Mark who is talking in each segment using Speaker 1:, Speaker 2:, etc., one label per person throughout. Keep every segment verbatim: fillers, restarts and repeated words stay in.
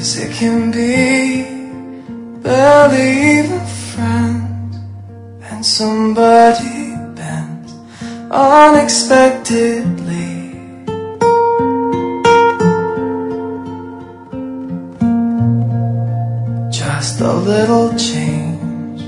Speaker 1: it can be, barely even friends, and somebody bent unexpectedly. Just a little change,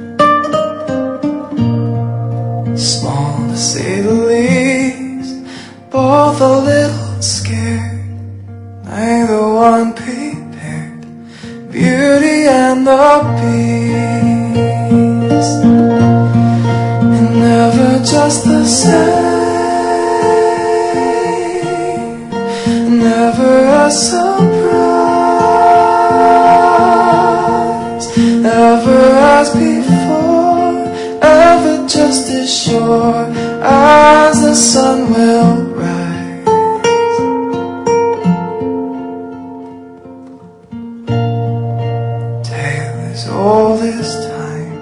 Speaker 1: small to say the least, both a little scared, neither one prepared, Beauty and the Beast. And never just the same, never a surprise, ever as before, ever just as sure as the sun will rise. Tale as old as time,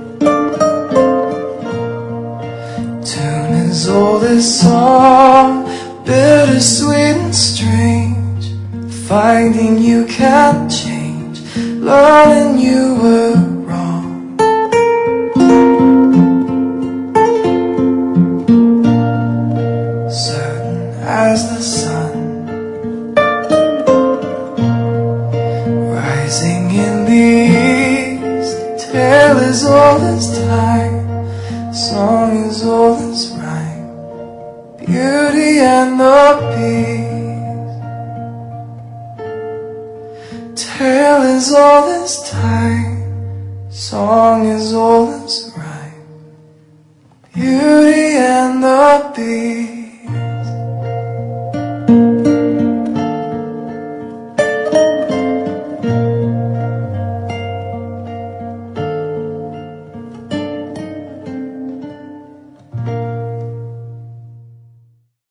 Speaker 1: tune as old as song, bittersweet and strange, finding you can't change, learning you were wrong. Certain as the sun, rising in the east, tale as old as time, song as old as rhyme, Beauty and the Beast. Tale as old as time, song as old as rhyme, Beauty and the Beast.